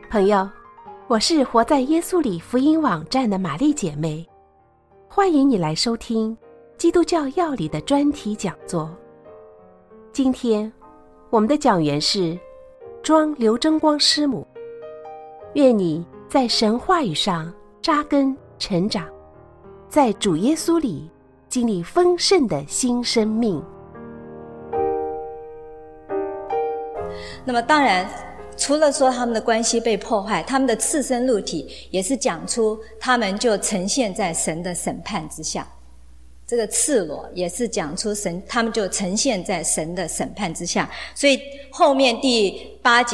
朋友，我是活在耶稣里福音网站的玛丽姐妹，欢迎你来收听基督教要理的专题讲座。今天我们的讲员是庄刘真光师母，愿你在神话语上扎根成长，在主耶稣里经历丰盛的新生命。 那么当然除了说他们的关系被破坏，他们的赤身露体也是讲出他们就呈现在神的审判之下，这个赤裸也是讲出他们就呈现在神的审判之下。所以后面第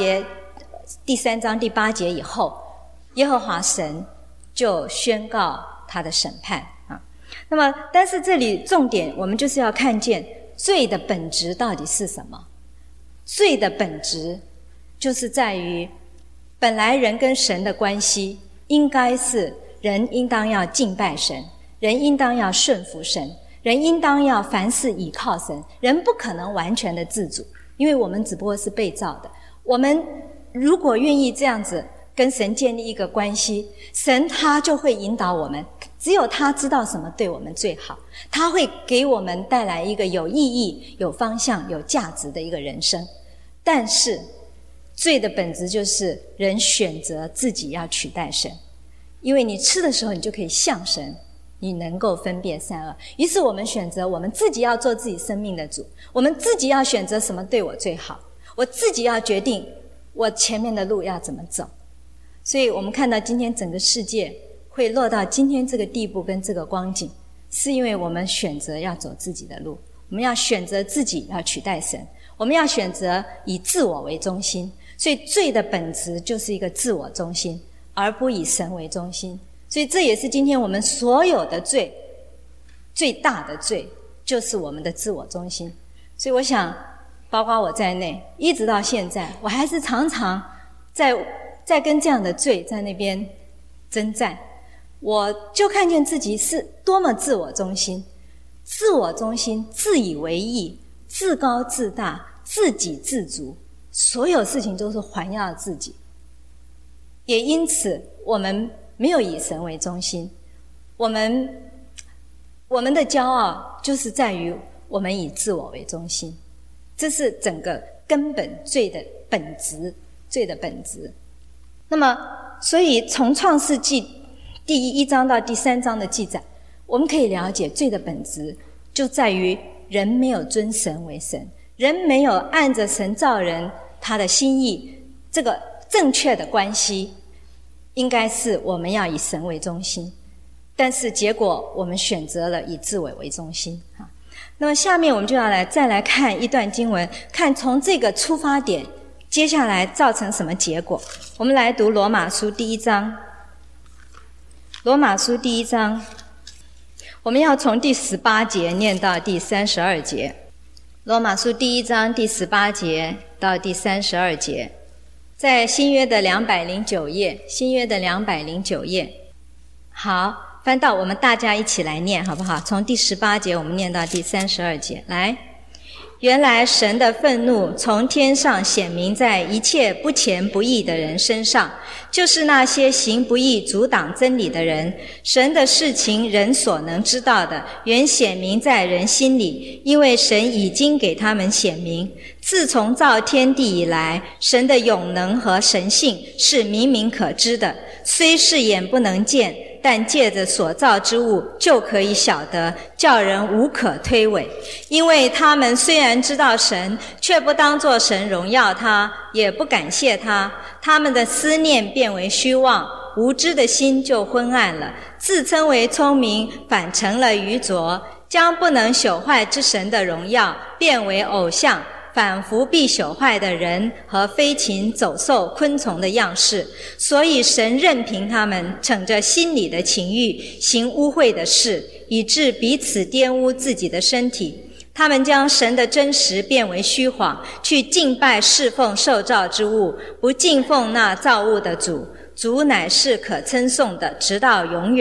3章第8节以后，耶和华神就宣告他的审判啊。那么但是这里重点我们就是要看见罪的本质到底是什么。罪的本质就是在于本来人跟神的关系应该是人应当要敬拜神，人应当要顺服神，人应当要凡事倚靠神，人不可能完全的自主，因为我们只不过是被造的。我们如果愿意这样子跟神建立一个关系，神他就会引导我们，只有他知道什么对我们最好，他会给我们带来一个有意义、有方向、有价值的一个人生。但是罪的本质就是人选择自己要取代神，因为你吃的时候你就可以像神，你能够分辨善恶。于是我们选择我们自己要做自己生命的主，我们自己要选择什么对我最好，我自己要决定我前面的路要怎么走。所以我们看到今天整个世界会落到今天这个地步跟这个光景，是因为我们选择要走自己的路，我们要选择自己要取代神，我们要选择以自我为中心。所以罪的本质就是一个自我中心，而不以神为中心。所以这也是今天我们所有的罪最大的罪，就是我们的自我中心。所以我想包括我在内，一直到现在我还是常常在跟这样的罪在那边征战。我就看见自己是多么自我中心，自我中心，自以为意，自高自大，自给自足，所有事情都是环绕自己。也因此我们没有以神为中心，我们的骄傲就是在于我们以自我为中心，这是整个根本罪的本质，罪的本质。那么所以从创世纪第1章到第3章的记载，我们可以了解罪的本质就在于人没有尊神为神，人没有按着神造人他的心意，这个正确的关系应该是我们要以神为中心，但是结果我们选择了以自我为中心。那么下面我们就要再来看一段经文，看从这个出发点接下来造成什么结果。我们来读罗马书第1章。罗马书第1章我们要从第18节念到第32节。罗马书第1章第18节到第32节，在新约的209页，新约的209页。好，翻到我们大家一起来念好不好？从第18节我们念到第32节。来，原来神的愤怒从天上显明在一切不虔不义的人身上，就是那些行不义阻挡真理的人。神的事情人所能知道的，原显明在人心里，因为神已经给他们显明。自从造天地以来，神的永能和神性是明明可知的，虽是眼不能见，但借着所造之物就可以晓得，叫人无可推诿。因为他们虽然知道神，却不当作神荣耀他，也不感谢他，他们的思念变为虚妄，无知的心就昏暗了，自称为聪明，反成了愚拙，将不能朽坏之神的荣耀变为偶像，仿佛必朽坏的人和飞禽走兽昆虫的样式。所以神任凭他们逞着心里的情欲行污秽的事，以致彼此玷污自己的身体。他们将神的真实变为虚谎，去敬拜侍奉受造之物，不敬奉那造物的主。主乃是可称颂的，直到永远。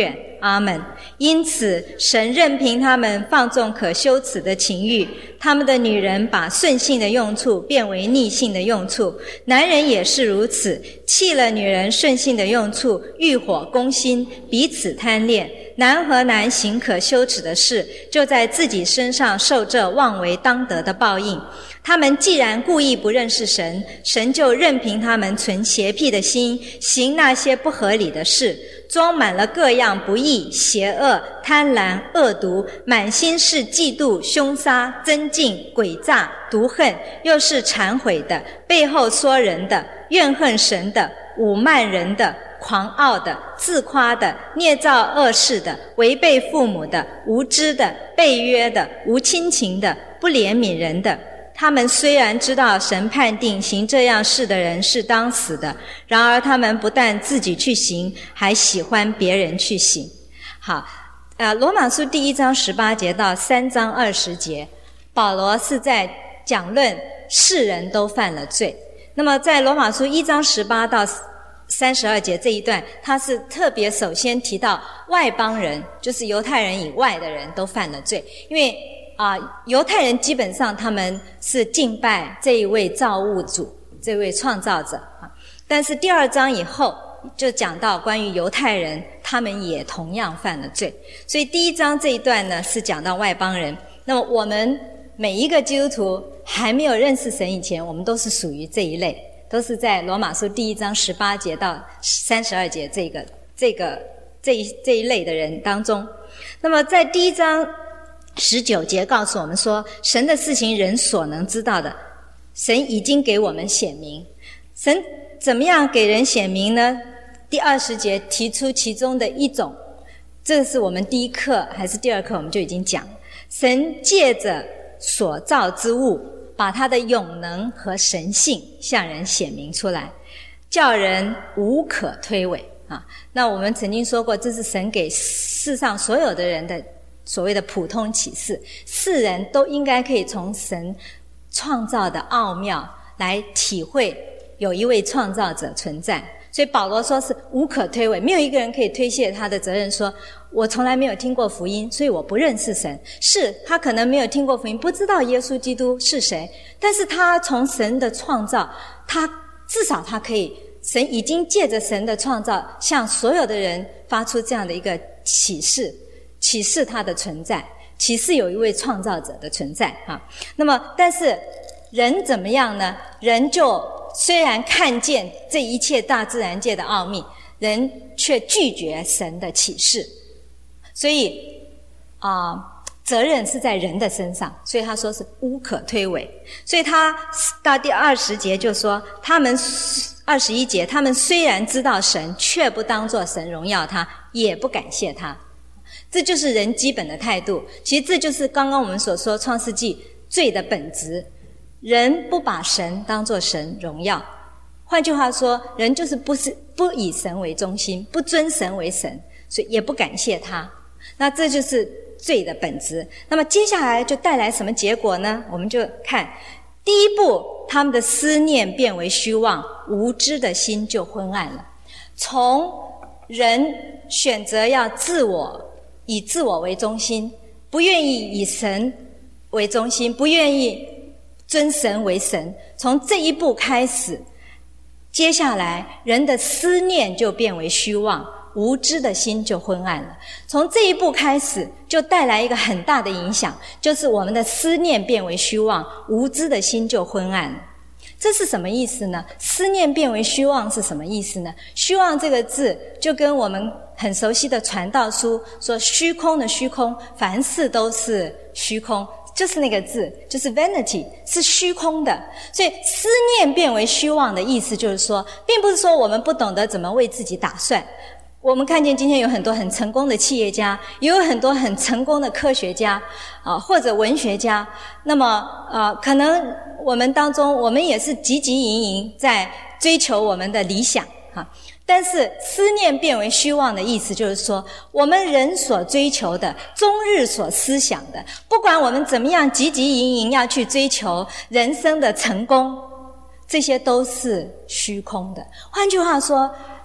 阿们。因此神任凭他们放纵可羞耻的情欲，他们的女人把顺性的用处变为逆性的用处，男人也是如此，弃了女人顺性的用处，欲火攻心，彼此贪恋。男和男行可羞耻的事，就在自己身上受这妄为当得的报应。他们既然故意不认识神，神就任凭他们存邪僻的心，行那些不合理的事，装满了各样不义、邪恶、贪婪、恶毒，满心是嫉妒、凶杀、争竞、诡诈、毒恨，又是忏悔的，背后说人的，怨恨神的，侮慢人的，狂傲的，自夸的，捏造恶事的，违背父母的，无知的，背约的，无亲情的，不怜悯人的。他们虽然知道神判定行这样事的人是当死的，然而他们不但自己去行，还喜欢别人去行。好，罗马书第1章18节到3章20节，保罗是在讲论世人都犯了罪。那么在罗马书1章18到32节这一段，他是特别首先提到外邦人，就是犹太人以外的人都犯了罪，因为犹太人基本上他们是敬拜这一位造物主，这位创造者但是第2章以后就讲到关于犹太人，他们也同样犯了罪。所以第1章这一段呢是讲到外邦人。那么我们每一个基督徒还没有认识神以前，我们都是属于这一类，都是在罗马书第1章18节到32节这一类的人当中。那么在第1章19节告诉我们说，神的事情人所能知道的，神已经给我们显明。神怎么样给人显明呢？第20节提出其中的一种，这是我们第一课还是第2课我们就已经讲，神借着所造之物，把他的永能和神性向人显明出来，叫人无可推诿那我们曾经说过，这是神给世上所有的人的所谓的普通启示，世人都应该可以从神创造的奥妙来体会有一位创造者存在。所以保罗说是无可推诿，没有一个人可以推卸他的责任，说我从来没有听过福音，所以我不认识神。是他可能没有听过福音，不知道耶稣基督是谁，但是他从神的创造，他至少他可以，神已经借着神的创造向所有的人发出这样的一个启示他的存在，启示有一位创造者的存在那么但是人怎么样呢？人就虽然看见这一切大自然界的奥秘，人却拒绝神的启示，所以责任是在人的身上，所以他说是无可推诿。所以他到第20节就说，他们21节，他们虽然知道神，却不当作神荣耀他，也不感谢他。这就是人基本的态度。其实这就是刚刚我们所说创世纪罪的本质，人不把神当作神荣耀，换句话说，人就是不以神为中心，不尊神为神，所以也不感谢他。那这就是罪的本质。那么接下来就带来什么结果呢？我们就看第一步，他们的思念变为虚妄，无知的心就昏暗了。从人选择要以自我为中心，不愿意以神为中心，不愿意尊神为神，从这一步开始，接下来人的思念就变为虚妄，无知的心就昏暗了。从这一步开始就带来一个很大的影响，就是我们的思念变为虚妄，无知的心就昏暗了。这是什么意思呢？思念变为虚妄是什么意思呢？虚妄这个字就跟我们很熟悉的传道书说虚空的虚空，凡事都是虚空，就是那个字，就是 vanity， 是虚空的。所以思念变为虚妄的意思就是说，并不是说我们不懂得怎么为自己打算。我们看见今天有很多很成功的企业家，也有很多很成功的科学家或者文学家，那么可能我们当中我们也是汲汲营营在追求我们的理想但是思念变为虚妄的意思就是说，我们人所追求的，终日所思想的，不管我们怎么样汲汲营营要去追求人生的成功，这些都是虚空的。换句话说，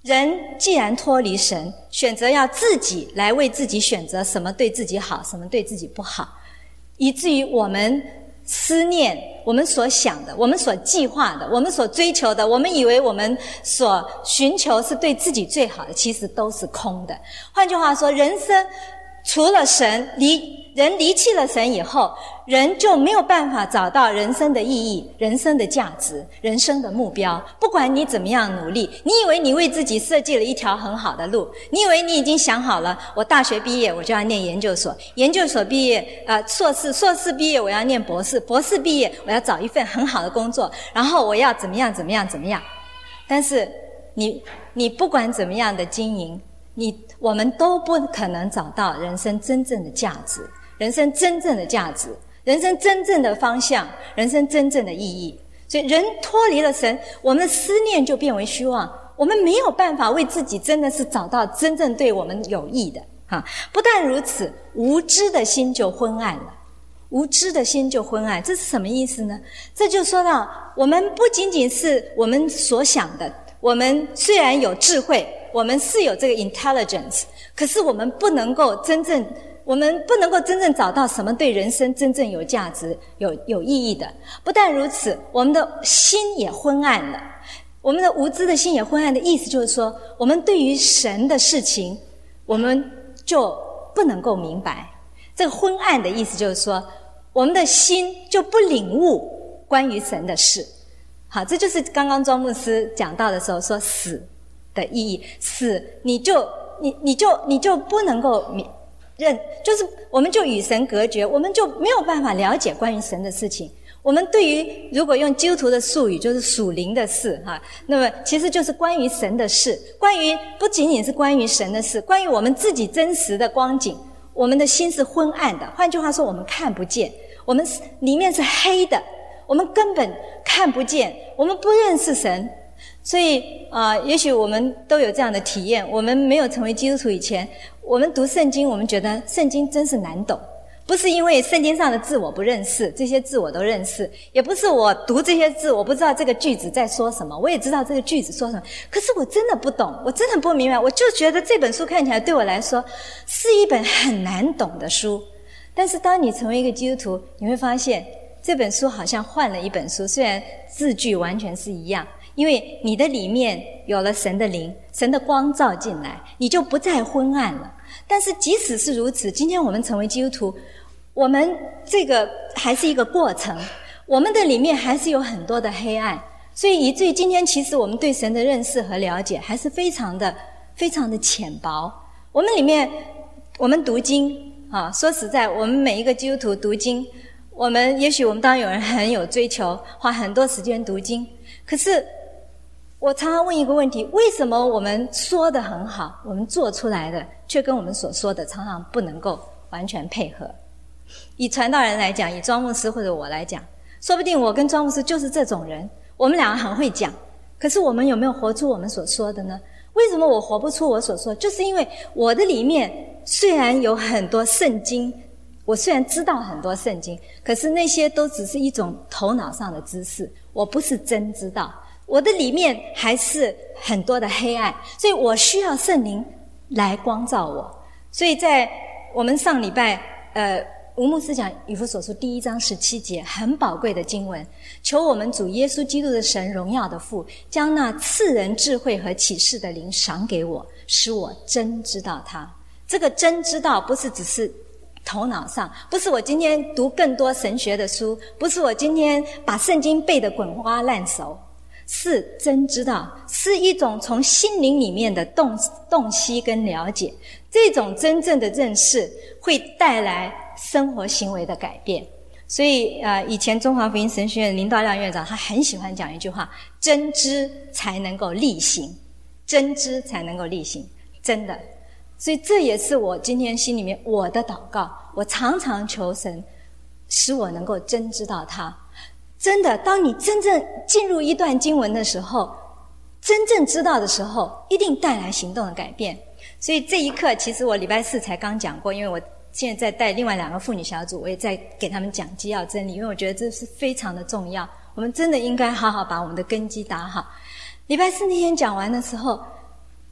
人既然脱离神，选择要自己来为自己选择什么对自己好，什么对自己不好，以至于我们思念，我们所想的，我们所计划的，我们所追求的，我们以为我们所寻求是对自己最好的，其实都是空的。换句话说，人生除了神，人离弃了神以后，人就没有办法找到人生的意义、人生的价值、人生的目标。不管你怎么样努力，你以为你为自己设计了一条很好的路，你以为你已经想好了，我大学毕业我就要念研究所，研究所毕业硕士毕业我要念博士，博士毕业我要找一份很好的工作，然后我要怎么样。但是你不管怎么样的经营，我们都不可能找到人生真正的价值，人生真正的价值，人生真正的方向，人生真正的意义。所以人脱离了神，我们的思念就变为虚妄，我们没有办法为自己真的是找到真正对我们有益的。不但如此，无知的心就昏暗了。无知的心就昏暗，这是什么意思呢？这就说到我们不仅仅是我们所想的，我们虽然有智慧，我们是有这个 intelligence， 可是我们不能够真正找到什么对人生真正有价值、有意义的。不但如此，我们的心也昏暗了。我们的无知的心也昏暗的意思就是说，我们对于神的事情，我们就不能够明白。这个昏暗的意思就是说，我们的心就不领悟关于神的事。好，这就是刚刚庄牧师讲到的时候说死的意义。死，你就不能够就是我们就与神隔绝，我们就没有办法了解关于神的事情。我们对于如果用基督徒的术语，就是属灵的事那么其实就是关于神的事，不仅仅是关于神的事，关于我们自己真实的光景，我们的心是昏暗的。换句话说，我们看不见，我们里面是黑的，我们根本看不见，我们不认识神。所以也许我们都有这样的体验，我们没有成为基督徒以前，我们读圣经，我们觉得圣经真是难懂。不是因为圣经上的字我不认识，这些字我都认识，也不是我读这些字我不知道这个句子在说什么，我也知道这个句子说什么，可是我真的不懂，我真的不明白，我就觉得这本书看起来对我来说是一本很难懂的书。但是当你成为一个基督徒，你会发现这本书好像换了一本书，虽然字句完全是一样，因为你的里面有了神的灵，神的光照进来，你就不再昏暗了。但是即使是如此，今天我们成为基督徒，我们这个还是一个过程，我们的里面还是有很多的黑暗，所以以至于今天其实我们对神的认识和了解还是非常的浅薄。我们里面我们读经说实在，我们每一个基督徒读经，也许我们当然有人很有追求，花很多时间读经，可是我常常问一个问题，为什么我们说得很好，我们做出来的却跟我们所说的常常不能够完全配合？以传道人来讲，以庄牧师或者我来讲，说不定我跟庄牧师就是这种人，我们两个很会讲，可是我们有没有活出我们所说的呢？为什么我活不出我所说？就是因为我的里面虽然有很多圣经，我虽然知道很多圣经，可是那些都只是一种头脑上的知识，我不是真知道，我的里面还是很多的黑暗，所以我需要圣灵来光照我。所以在我们上礼拜吴牧师讲以弗所书1章17节，很宝贵的经文，求我们主耶稣基督的神荣耀的父，将那赐人智慧和启示的灵赏给我，使我真知道他。这个真知道不是只是头脑上，不是我今天读更多神学的书，不是我今天把圣经背得滚瓜烂熟，是真知道，是一种从心灵里面的洞悉跟了解。这种真正的认识会带来生活行为的改变。所以以前中华福音神学院林道亮院长他很喜欢讲一句话，真知才能够力行，真知才能够力行，真的。所以这也是我今天心里面我的祷告，我常常求神使我能够真知道他。真的，当你真正进入一段经文的时候，真正知道的时候，一定带来行动的改变。所以这一课其实我礼拜4才刚讲过，因为我现在在带另外2个妇女小组，我也在给他们讲基要真理，因为我觉得这是非常的重要，我们真的应该好好把我们的根基打好。礼拜4那天讲完的时候，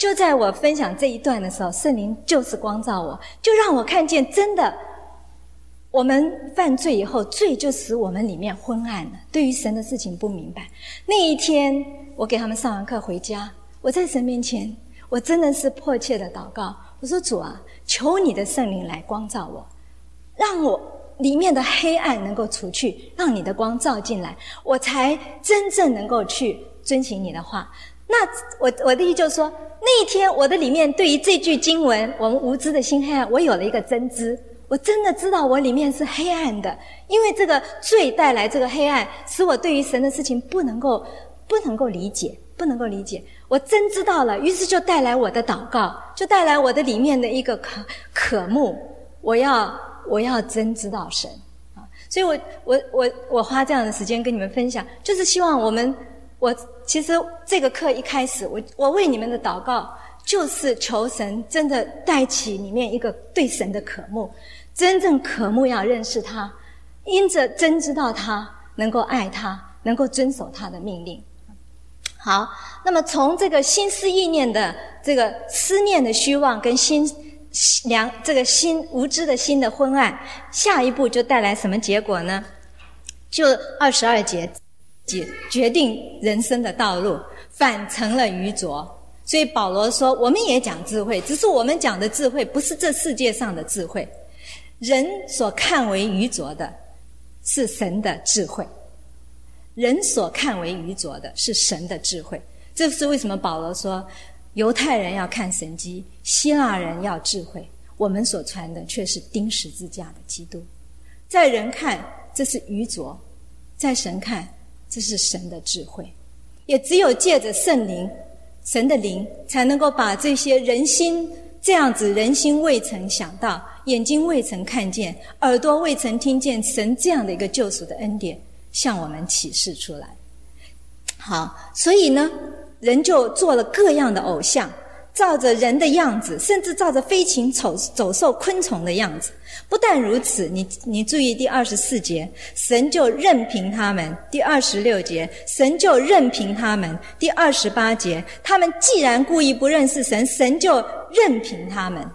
就在我分享这一段的时候，圣灵就是光照我，就让我看见真的我们犯罪以后，罪就使我们里面昏暗了，对于神的事情不明白。那一天我给他们上完课回家，我在神面前，我真的是迫切的祷告，我说主啊，求你的圣灵来光照我，让我里面的黑暗能够除去，让你的光照进来，我才真正能够去遵行你的话。那我的意思就是说，那一天我的里面对于这句经文，我们无知的心黑暗，我有了一个真知，我真的知道我里面是黑暗的，因为这个罪带来这个黑暗，使我对于神的事情不能够理解，我真知道了，于是就带来我的祷告，就带来我的里面的一个渴慕，我要真知道神啊！所以我花这样的时间跟你们分享，就是希望我其实这个课一开始，我为你们的祷告，就是求神真的带起里面一个对神的渴慕，真正渴慕要认识他，因着真知道他，能够爱他，能够遵守他的命令。好，那么从这个心思意念的这个思念的虚妄跟这个心无知的心的昏暗，下一步就带来什么结果呢？就22节决定人生的道路，反成了愚拙。所以保罗说，我们也讲智慧，只是我们讲的智慧不是这世界上的智慧，人所看为愚拙的是神的智慧，人所看为愚拙的是神的智慧。这是为什么保罗说犹太人要看神迹，希腊人要智慧，我们所传的却是钉十字架的基督。在人看这是愚拙，在神看这是神的智慧。也只有借着圣灵，神的灵，才能够把这些人心这样子人心未曾想到，眼睛未曾看见，耳朵未曾听见神这样的一个救赎的恩典向我们启示出来。好，所以呢，人就做了各样的偶像，照着人的样子，甚至照着飞禽走兽昆虫的样子。不但如此，你注意第24节，神就任凭他们；第26节，神就任凭他们；第28节，他们既然故意不认识神，神就任凭他们。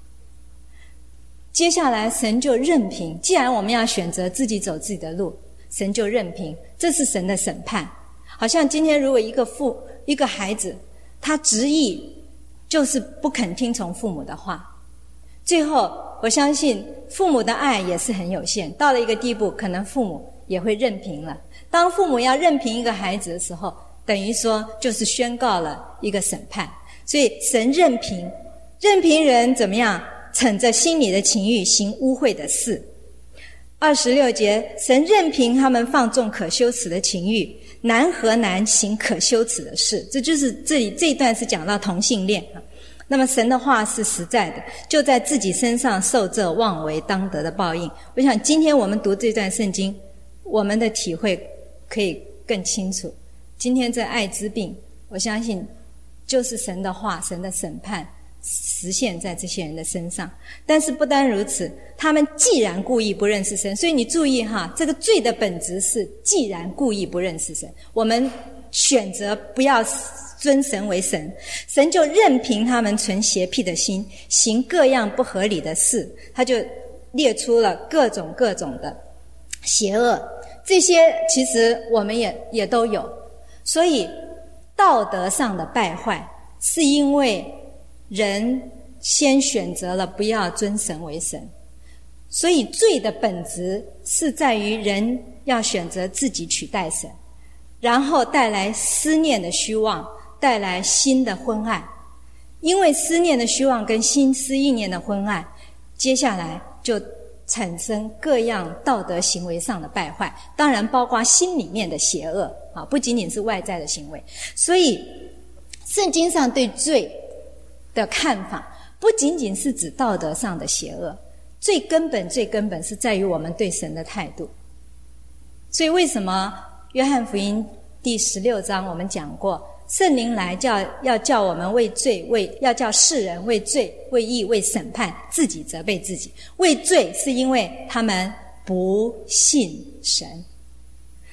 接下来神就任凭，既然我们要选择自己走自己的路，神就任凭，这是神的审判。好像今天如果一个孩子，他执意就是不肯听从父母的话，最后我相信父母的爱也是很有限，到了一个地步，可能父母也会任凭了。当父母要任凭一个孩子的时候，等于说就是宣告了一个审判。所以神任凭人怎么样，逞着心里的情欲行污秽的事。26节，神任凭他们放纵可羞耻的情欲，男和男行可羞耻的事。这就是这一段是讲到同性恋。那么神的话是实在的，就在自己身上受这妄为当得的报应。我想今天我们读这段圣经，我们的体会可以更清楚。今天这艾滋病，我相信就是神的话，神的审判实现在这些人的身上。但是不单如此，他们既然故意不认识神，所以你注意哈，这个罪的本质是既然故意不认识神，我们选择不要尊神为神，神就任凭他们存邪僻的心，行各样不合理的事。他就列出了各种的邪恶，这些其实我们也都有。所以道德上的败坏是因为人先选择了不要尊神为神，所以罪的本质是在于人要选择自己取代神，然后带来思念的虚妄，带来心的昏暗。因为思念的虚妄跟心思意念的昏暗，接下来就产生各样道德行为上的败坏，当然包括心里面的邪恶啊，不仅仅是外在的行为。所以圣经上对罪的看法不仅仅是指道德上的邪恶，最根本是在于我们对神的态度。所以为什么约翰福音第16章我们讲过，圣灵来要叫我们为罪，要叫世人为罪为义为审判，自己责备自己。为罪是因为他们不信神，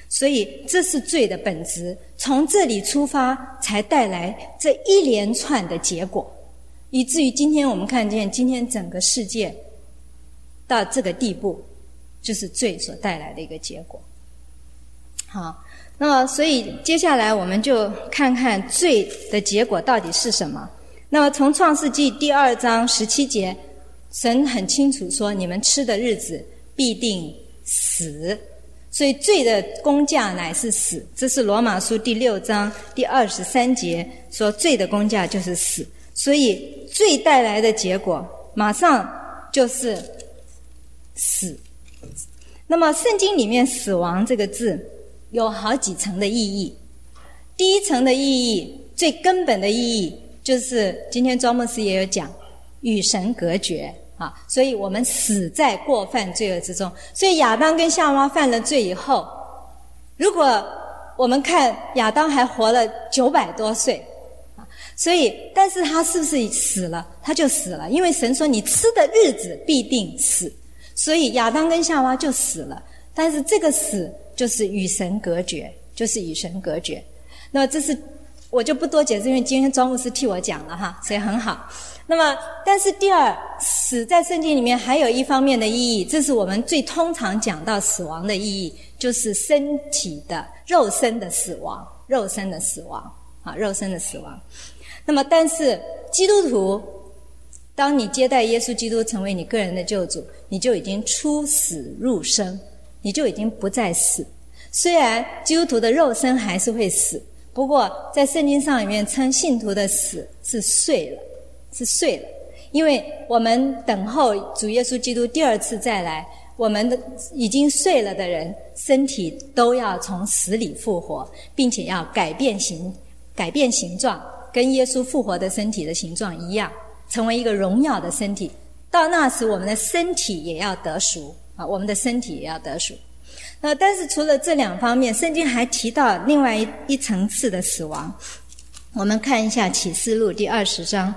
所以这是罪的本质，从这里出发才带来这一连串的结果，以至于今天我们看见今天整个世界到这个地步，就是罪所带来的一个结果。好，那所以接下来我们就看看罪的结果到底是什么。那么从创世纪第2章17节，神很清楚说，你们吃的日子必定死，所以罪的工价乃是死。这是罗马书第6章第23节说，罪的工价就是死。所以罪带来的结果马上就是死。那么圣经里面死亡这个字有好几层的意义。第一层的意义，最根本的意义，就是今天庄牧师也有讲，与神隔绝啊，所以我们死在过犯罪恶之中。所以亚当跟夏娃犯了罪以后，如果我们看亚当还活了900多岁，所以但是他是不是死了？他就死了，因为神说你吃的日子必定死，所以亚当跟夏娃就死了。但是这个死就是与神隔绝，就是与神隔绝。那么这是我就不多解释，因为今天庄牧师替我讲了哈，所以很好。那么但是第二，死在圣经里面还有一方面的意义，这是我们最通常讲到死亡的意义，就是身体的肉身的死亡，肉身的死亡啊，肉身的死亡。那么但是基督徒，当你接待耶稣基督成为你个人的救主，你就已经出死入生，你就已经不再死。虽然基督徒的肉身还是会死，不过在圣经上里面称信徒的死是睡了，是睡了。因为我们等候主耶稣基督第二次再来，我们的已经睡了的人身体都要从死里复活，并且要改变形状，跟耶稣复活的身体的形状一样，成为一个荣耀的身体。到那时我们的身体也要得赎啊，我们的身体也要得赎。但是除了这两方面，圣经还提到另外一层次的死亡。我们看一下启示录第20章。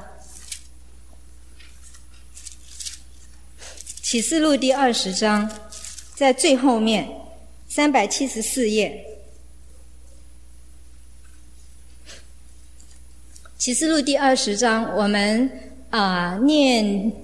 启示录第20章在最后面374页。启示录第20章，我们念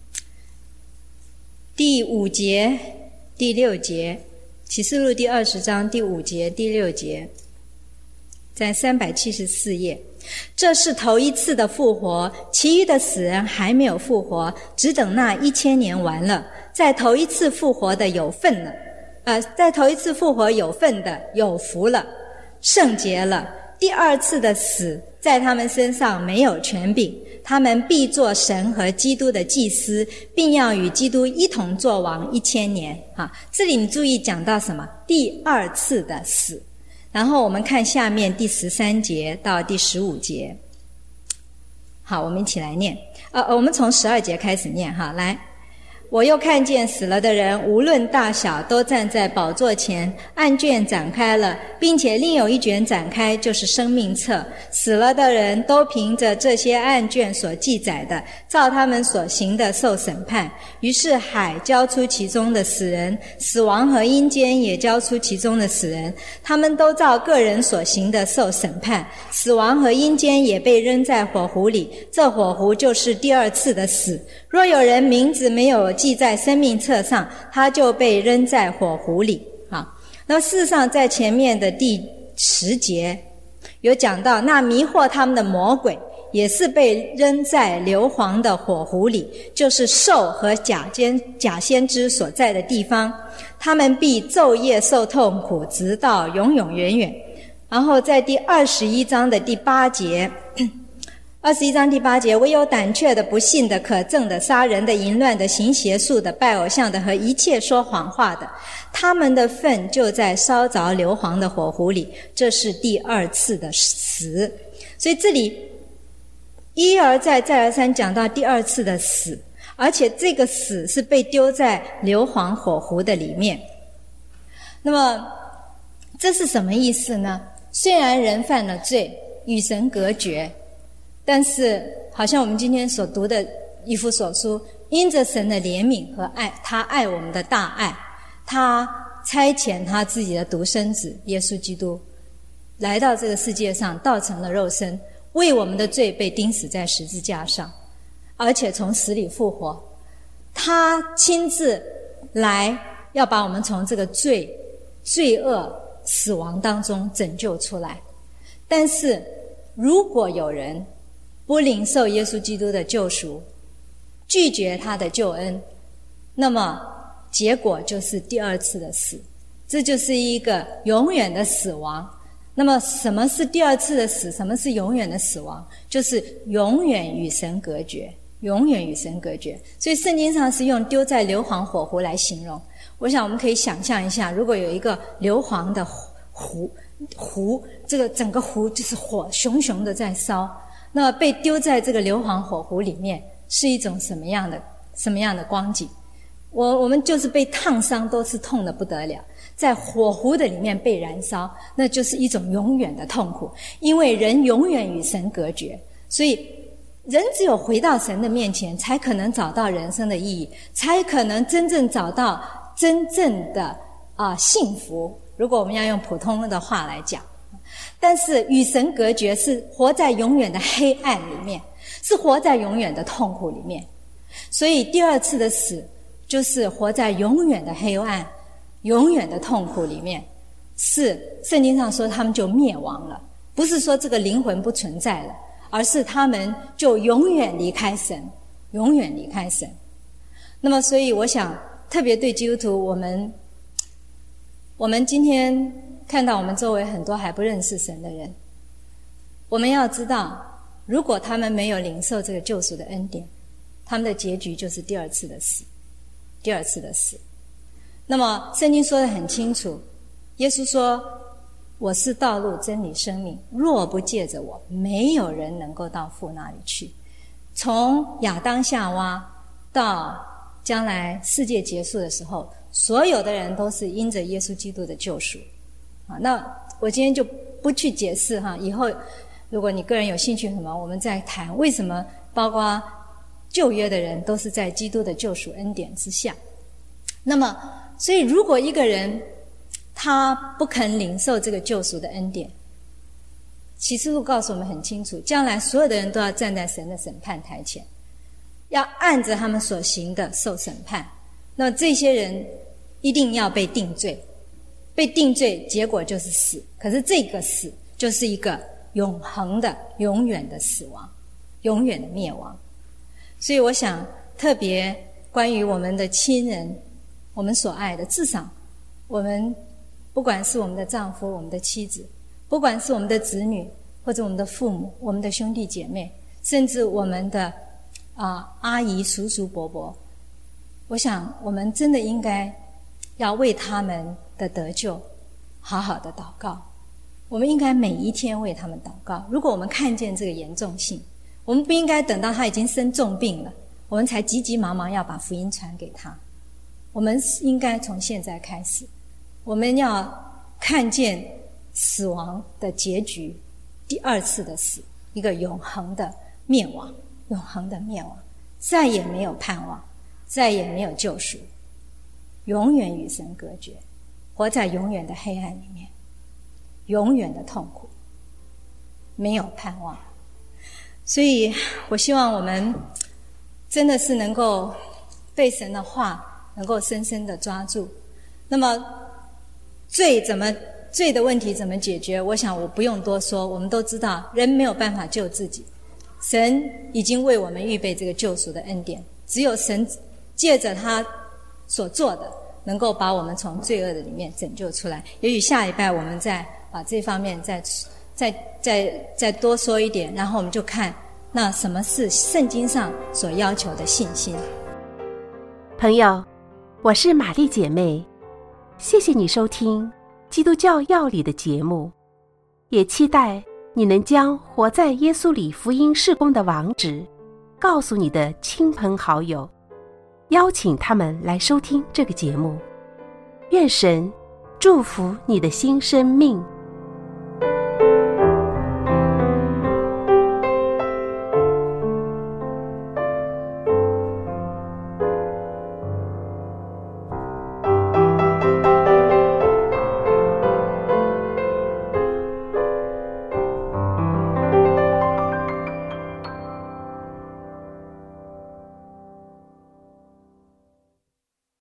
第5节、第6节。启示录第20章第5节、第6节，在374页。这是头一次的复活，其余的死人还没有复活，只等那1000年完了。在头一次复活的有份了，在头一次复活有份的有福了，圣洁了。第二次的死在他们身上没有权柄，他们必做神和基督的祭司，并要与基督一同作王1000年。这里你注意讲到什么？第二次的死。然后我们看下面第13节到第15节。好，我们一起来念。我们从12节开始念哈，来。我又看见死了的人无论大小都站在宝座前，案卷展开了，并且另有一卷展开，就是生命册。死了的人都凭着这些案卷所记载的，照他们所行的受审判。于是海交出其中的死人，死亡和阴间也交出其中的死人，他们都照个人所行的受审判。死亡和阴间也被扔在火湖里，这火湖就是第二次的死。若有人名字没有记在生命册上，他就被扔在火湖里。那事实上在前面的第10节有讲到，那迷惑他们的魔鬼也是被扔在硫磺的火湖里，就是兽和假先知所在的地方，他们必昼夜受痛苦，直到永永远远。然后在第21章的第8节，21章第8节，唯有胆怯的、不信的、可憎的、杀人的、淫乱的、行邪术的、拜偶像的和一切说谎话的，他们的份就在烧着硫磺的火湖里，这是第二次的死。所以这里一而再再而三讲到第二次的死，而且这个死是被丢在硫磺火湖的里面。那么这是什么意思呢？虽然人犯了罪，与神隔绝，但是好像我们今天所读的以弗所书，因着神的怜悯和爱，他爱我们的大爱，他差遣他自己的独生子耶稣基督来到这个世界上，道成了肉身，为我们的罪被钉死在十字架上，而且从死里复活。他亲自来要把我们从这个罪恶死亡当中拯救出来。但是如果有人不领受耶稣基督的救赎，拒绝他的救恩，那么结果就是第二次的死，这就是一个永远的死亡。那么什么是第二次的死？什么是永远的死亡？就是永远与神隔绝，永远与神隔绝。所以圣经上是用丢在硫磺火湖来形容。我想我们可以想象一下，如果有一个硫磺的湖，这个整个湖就是火熊熊的在烧，那么被丢在这个硫磺火湖里面是一种什么样的光景？我们就是被烫伤都是痛得不得了，在火湖的里面被燃烧，那就是一种永远的痛苦。因为人永远与神隔绝，所以人只有回到神的面前，才可能找到人生的意义，才可能真正找到真正的幸福。如果我们要用普通的话来讲，但是与神隔绝是活在永远的黑暗里面，是活在永远的痛苦里面。所以第二次的死就是活在永远的黑暗、永远的痛苦里面。是圣经上说他们就灭亡了，不是说这个灵魂不存在了，而是他们就永远离开神，永远离开神。那么所以我想特别对基督徒，我们今天看到我们周围很多还不认识神的人，我们要知道，如果他们没有领受这个救赎的恩典，他们的结局就是第二次的死，第二次的死。那么圣经说得很清楚，耶稣说，我是道路真理生命，若不借着我，没有人能够到父那里去。从亚当夏娃到将来世界结束的时候，所有的人都是因着耶稣基督的救赎。那我今天就不去解释以后如果你个人有兴趣什么，我们再谈为什么包括旧约的人都是在基督的救赎恩典之下。那么所以如果一个人他不肯领受这个救赎的恩典，启示录告诉我们很清楚，将来所有的人都要站在神的审判台前，要按着他们所行的受审判。那么这些人一定要被定罪，被定罪结果就是死，可是这个死就是一个永恒的永远的死亡，永远的灭亡。所以我想特别关于我们的亲人，我们所爱的，至少我们不管是我们的丈夫，我们的妻子，不管是我们的子女，或者我们的父母，我们的兄弟姐妹，甚至我们的阿姨叔叔伯伯，我想我们真的应该要为他们的得救好好的祷告。我们应该每一天为他们祷告。如果我们看见这个严重性，我们不应该等到他已经生重病了，我们才急急忙忙要把福音传给他。我们应该从现在开始，我们要看见死亡的结局，第二次的死，一个永恒的灭亡，永恒的灭亡，再也没有盼望，再也没有救赎，永远与神隔绝，活在永远的黑暗里面，永远的痛苦，没有盼望。所以我希望我们真的是能够被神的话能够深深的抓住。那么罪的问题怎么解决？我想我不用多说，我们都知道人没有办法救自己，神已经为我们预备这个救赎的恩典，只有神借着他所做的能够把我们从罪恶的里面拯救出来。也许下礼拜我们再把这方面再多说一点，然后我们就看那什么是圣经上所要求的信心。 朋友，我是玛丽姐妹，谢谢你收听基督教要理的节目，也期待你能将活在耶稣里福音事工的网址告诉你的亲朋好友，邀请他们来收听这个节目。愿神祝福你的新生命。